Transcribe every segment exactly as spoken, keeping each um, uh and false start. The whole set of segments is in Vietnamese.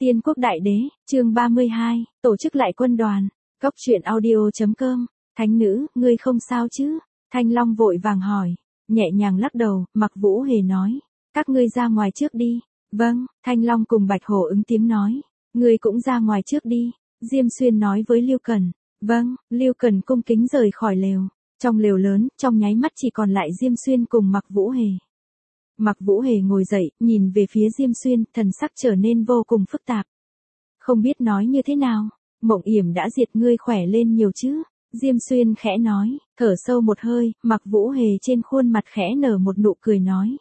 Tiên quốc đại đế, chương ba mươi hai, tổ chức lại quân đoàn. Cốc truyện audio.com. Thánh nữ, ngươi không sao chứ? Thanh Long vội vàng hỏi. Nhẹ nhàng lắc đầu, Mặc Vũ Hề nói. Các ngươi ra ngoài trước đi. Vâng, Thanh Long cùng Bạch Hổ ứng tiếng nói. Ngươi cũng ra ngoài trước đi. Diêm Xuyên nói với Lưu Cần. Vâng, Lưu Cần cung kính rời khỏi lều. Trong lều lớn, trong nháy mắt chỉ còn lại Diêm Xuyên cùng Mặc Vũ Hề. Mặc Vũ Hề ngồi dậy, nhìn về phía Diêm Xuyên, thần sắc trở nên vô cùng phức tạp. Không biết nói như thế nào, Mộng Yểm đã diệt ngươi khỏe lên nhiều chứ? Diêm Xuyên khẽ nói, thở sâu một hơi, Mặc Vũ Hề trên khuôn mặt khẽ nở một nụ cười nói.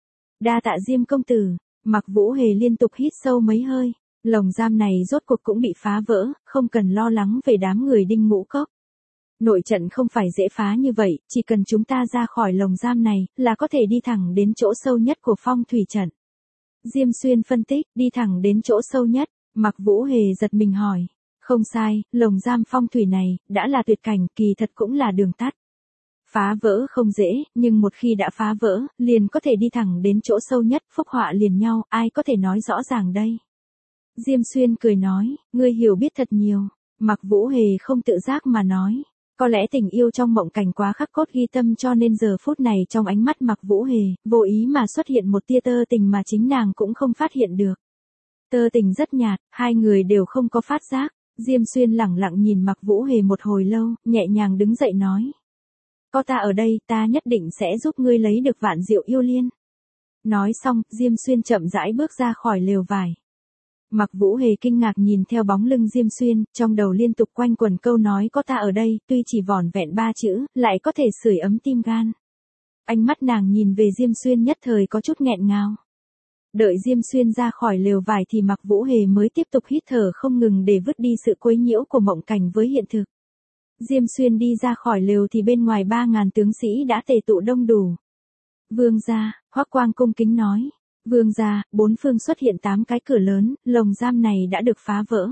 Đa tạ Diêm công tử. Mặc Vũ Hề liên tục hít sâu mấy hơi, lồng giam này rốt cuộc cũng bị phá vỡ, không cần lo lắng về đám người Đinh Ngũ Cốc. Nội trận không phải dễ phá như vậy, chỉ cần chúng ta ra khỏi lồng giam này, là có thể đi thẳng đến chỗ sâu nhất của phong thủy trận. Diêm Xuyên phân tích, đi thẳng đến chỗ sâu nhất. Mặc Vũ Hề giật mình hỏi. Không sai, lồng giam phong thủy này, đã là tuyệt cảnh, kỳ thật cũng là đường tắt. Phá vỡ không dễ, nhưng một khi đã phá vỡ, liền có thể đi thẳng đến chỗ sâu nhất, phúc họa liền nhau, ai có thể nói rõ ràng đây. Diêm Xuyên cười nói, ngươi hiểu biết thật nhiều. Mặc Vũ Hề không tự giác mà nói. Có lẽ tình yêu trong mộng cảnh quá khắc cốt ghi tâm cho nên giờ phút này trong ánh mắt Mặc Vũ Hề, vô ý mà xuất hiện một tia tơ tình mà chính nàng cũng không phát hiện được. Tơ tình rất nhạt, hai người đều không có phát giác. Diêm Xuyên lẳng lặng nhìn Mặc Vũ Hề một hồi lâu, nhẹ nhàng đứng dậy nói. Có ta ở đây, ta nhất định sẽ giúp ngươi lấy được vạn diệu yêu liên. Nói xong, Diêm Xuyên chậm rãi bước ra khỏi lều vải. Mặc Vũ Hề kinh ngạc nhìn theo bóng lưng Diêm Xuyên, trong đầu liên tục quanh quẩn câu nói có ta ở đây, tuy chỉ vỏn vẹn ba chữ, lại có thể sưởi ấm tim gan. Ánh mắt nàng nhìn về Diêm Xuyên nhất thời có chút nghẹn ngào. Đợi Diêm Xuyên ra khỏi lều vải thì Mặc Vũ Hề mới tiếp tục hít thở không ngừng để vứt đi sự quấy nhiễu của mộng cảnh với hiện thực. Diêm Xuyên đi ra khỏi lều thì bên ngoài ba ngàn tướng sĩ đã tề tụ đông đủ. Vương gia, Hoắc Quang cung kính nói. Vương gia, bốn phương xuất hiện tám cái cửa lớn, lồng giam này đã được phá vỡ.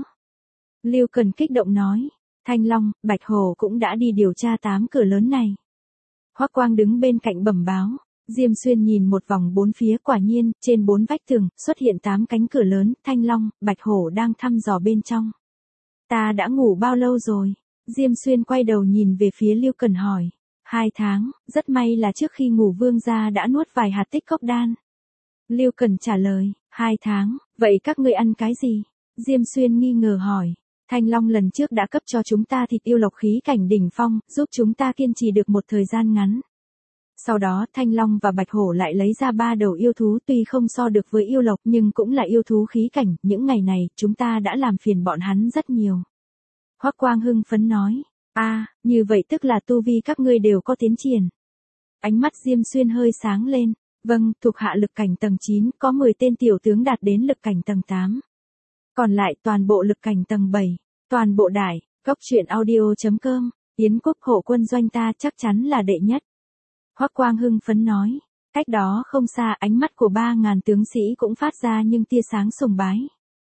Lưu Cần kích động nói. Thanh Long, Bạch Hổ cũng đã đi điều tra tám cửa lớn này. Hoắc Quang đứng bên cạnh bẩm báo. Diêm Xuyên nhìn một vòng bốn phía, quả nhiên, trên bốn vách tường, xuất hiện tám cánh cửa lớn, Thanh Long, Bạch Hổ đang thăm dò bên trong. Ta đã ngủ bao lâu rồi? Diêm Xuyên quay đầu nhìn về phía Lưu Cần hỏi. Hai tháng, rất may là trước khi ngủ vương gia đã nuốt vài hạt tích cốc đan. Lưu Cần trả lời, hai tháng, vậy các ngươi ăn cái gì? Diêm Xuyên nghi ngờ hỏi. Thanh Long lần trước đã cấp cho chúng ta thịt yêu lộc khí cảnh đỉnh phong, giúp chúng ta kiên trì được một thời gian ngắn. Sau đó Thanh Long và Bạch Hổ lại lấy ra ba đầu yêu thú tuy không so được với yêu lộc nhưng cũng là yêu thú khí cảnh, những ngày này chúng ta đã làm phiền bọn hắn rất nhiều. Hoắc Quang hưng phấn nói, a, à, như vậy tức là tu vi các ngươi đều có tiến triển. Ánh mắt Diêm Xuyên hơi sáng lên, vâng, thuộc hạ lực cảnh tầng chín, có mười tên tiểu tướng đạt đến lực cảnh tầng tám. Còn lại toàn bộ lực cảnh tầng bảy, toàn bộ đại, cốc truyện audio.com, Yến quốc hộ quân doanh ta chắc chắn là đệ nhất. Hoắc Quang hưng phấn nói, cách đó không xa ánh mắt của ba ngàn tướng sĩ cũng phát ra nhưng tia sáng sùng bái.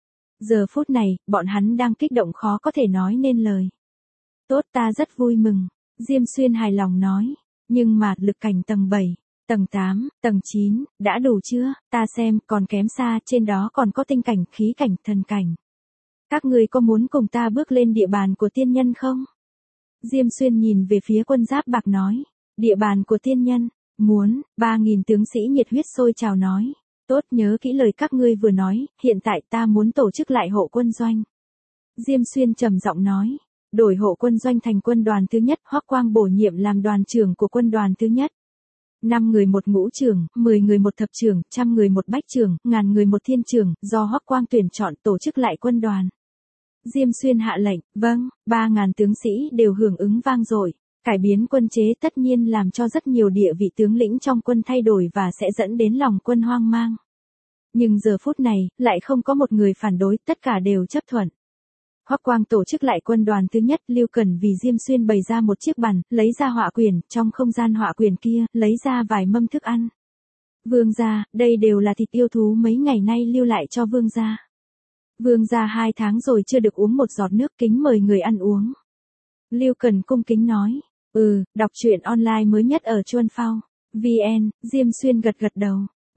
Giờ phút này, bọn hắn đang kích động khó có thể nói nên lời. Tốt, ta rất vui mừng. Diêm Xuyên hài lòng nói, nhưng mà lực cảnh tầng bảy, tầng tám, tầng chín, đã đủ chưa? Ta xem, còn kém xa, trên đó còn có tinh cảnh, khí cảnh, thần cảnh. Các ngươi có muốn cùng ta bước lên địa bàn của tiên nhân không? Diêm Xuyên nhìn về phía Quân Giáp Bạc nói. Địa bàn của tiên nhân, muốn, ba nghìn tướng sĩ nhiệt huyết sôi trào nói. Tốt, nhớ kỹ lời các ngươi vừa nói, hiện tại ta muốn tổ chức lại hộ quân doanh. Diêm Xuyên trầm giọng nói, đổi hộ quân doanh thành quân đoàn thứ nhất, Hoắc Quang bổ nhiệm làm đoàn trưởng của quân đoàn thứ nhất. năm người một ngũ trưởng, mười người một thập trưởng, trăm người một bách trưởng, ngàn người một thiên trưởng, do Hoắc Quang tuyển chọn tổ chức lại quân đoàn. Diêm Xuyên hạ lệnh, vâng, ba ngàn tướng sĩ đều hưởng ứng vang dội. Cải biến quân chế tất nhiên làm cho rất nhiều địa vị tướng lĩnh trong quân thay đổi và sẽ dẫn đến lòng quân hoang mang. Nhưng giờ phút này, lại không có một người phản đối, tất cả đều chấp thuận. Hoắc Quang tổ chức lại quân đoàn thứ nhất, Lưu Cần vì Diêm Xuyên bày ra một chiếc bàn, lấy ra họa quyển, trong không gian họa quyển kia, lấy ra vài mâm thức ăn. Vương gia, đây đều là thịt yêu thú mấy ngày nay lưu lại cho vương gia. Vương gia hai tháng rồi chưa được uống một giọt nước, kính mời người ăn uống. Lưu Cần cung kính nói. Ừ, đọc truyện online mới nhất ở Chuan Phao. vê en, Diêm Xuyên gật gật đầu.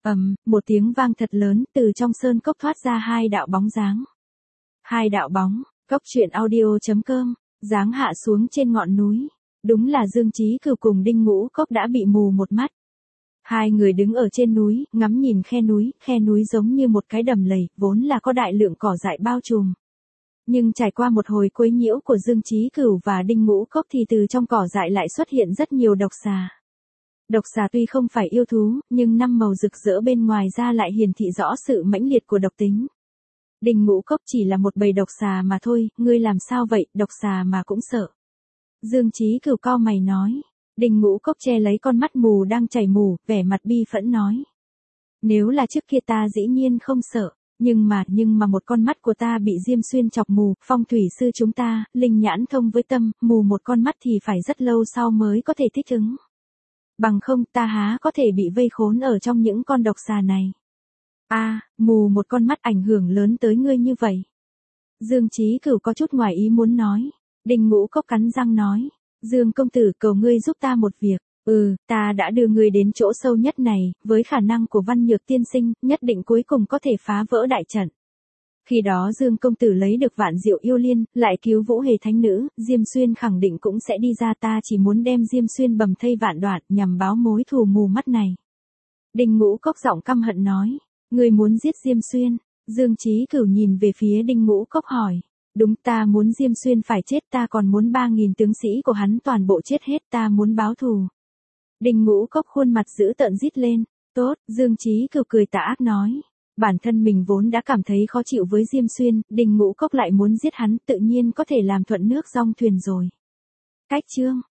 Ầm, một tiếng vang thật lớn, từ trong sơn cốc thoát ra hai đạo bóng dáng. Hai đạo bóng, Cốc truyện audio chấm com, dáng hạ xuống trên ngọn núi. Đúng là Dương Chí Cửu cùng Đinh Ngũ Cốc đã bị mù một mắt. Hai người đứng ở trên núi, ngắm nhìn khe núi, khe núi giống như một cái đầm lầy, vốn là có đại lượng cỏ dại bao trùm. Nhưng trải qua một hồi quấy nhiễu của Dương Chí Cửu và Đinh Ngũ Cốc thì từ trong cỏ dại lại xuất hiện rất nhiều độc xà. Độc xà tuy không phải yêu thú, nhưng năm màu rực rỡ bên ngoài ra lại hiển thị rõ sự mãnh liệt của độc tính. Đinh Ngũ Cốc chỉ là một bầy độc xà mà thôi, ngươi làm sao vậy, độc xà mà cũng sợ. Dương Chí Cửu cau mày nói. Đinh Ngũ Cốc che lấy con mắt mù đang chảy mù, vẻ mặt bi phẫn nói. Nếu là trước kia ta dĩ nhiên không sợ, nhưng mà, nhưng mà một con mắt của ta bị Diêm Xuyên chọc mù, phong thủy sư chúng ta, linh nhãn thông với tâm, mù một con mắt thì phải rất lâu sau mới có thể thích ứng. Bằng không ta há có thể bị vây khốn ở trong những con độc xà này. A, à, mù một con mắt ảnh hưởng lớn tới ngươi như vậy. Dương Chí Cửu có chút ngoài ý muốn nói. Đinh Ngũ Cốc cắn răng nói. Dương công tử cầu ngươi giúp ta một việc. Ừ, ta đã đưa ngươi đến chỗ sâu nhất này, với khả năng của Văn Nhược tiên sinh, nhất định cuối cùng có thể phá vỡ đại trận. Khi đó Dương công tử lấy được vạn diệu yêu liên, lại cứu Vũ Hề thánh nữ, Diêm Xuyên khẳng định cũng sẽ đi ra, ta chỉ muốn đem Diêm Xuyên bầm thây vạn đoạn, nhằm báo mối thù mù mắt này. Đinh Ngũ Cốc giọng căm hận nói, ngươi muốn giết Diêm Xuyên? Dương Chí Cửu nhìn về phía Đinh Ngũ Cốc hỏi. Đúng, ta muốn Diêm Xuyên phải chết, ta còn muốn ba nghìn tướng sĩ của hắn toàn bộ chết hết, ta muốn báo thù. Đinh Ngũ Cốc khuôn mặt dữ tợn rít lên. Tốt, Dương Chí Cửu cười tà ác nói. Bản thân mình vốn đã cảm thấy khó chịu với Diêm Xuyên, Đinh Ngũ Cốc lại muốn giết hắn, tự nhiên có thể làm thuận nước dong thuyền rồi. Cách chương